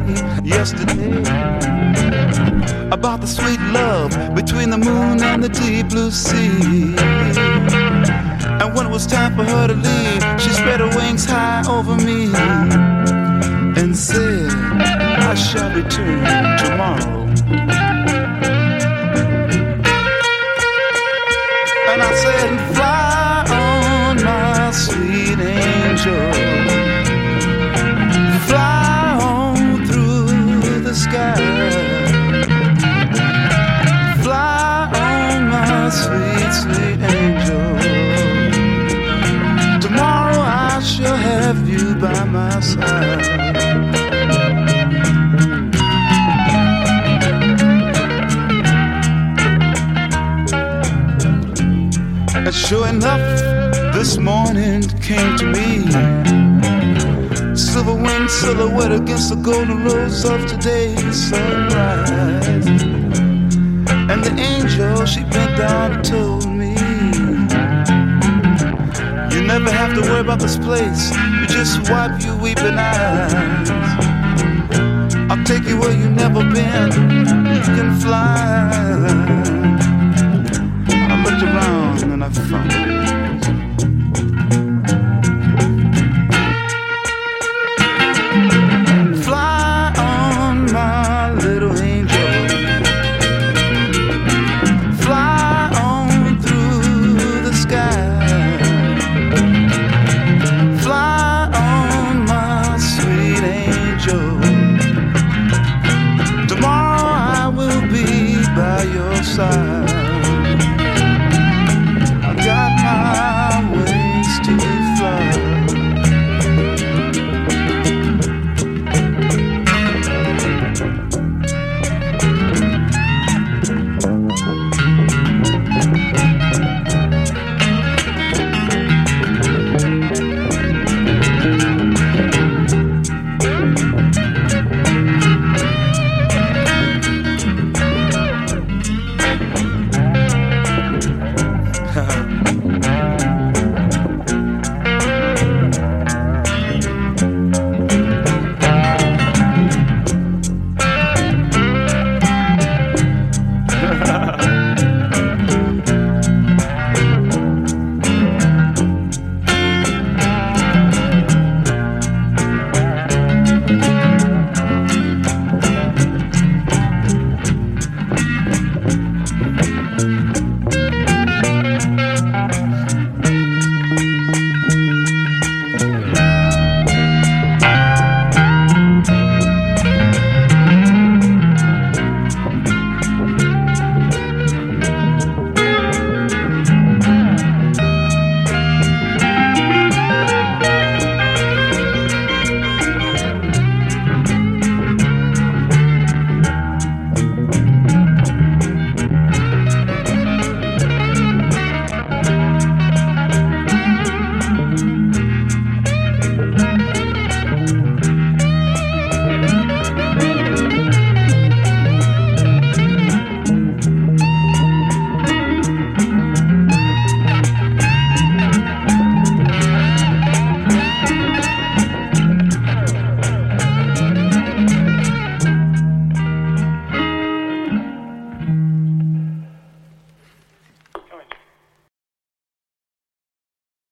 yesterday about the sweet love between the moon and the deep blue sea. And when it was time for her to leave, she spread her wings high over me and said, I shall return tomorrow. And I said, fly on, my sweet angel, fly on through the sky, fly on, my sweet, sweet angel. Tomorrow I shall have you by my side. And sure enough, this morning came to me, silver-winged silhouette against the golden rose of today's sunrise. And the angel, she bent down and told me, you never have to worry about this place, you just wipe your weeping eyes. I'll take you where you've never been, you can fly. I looked around and I found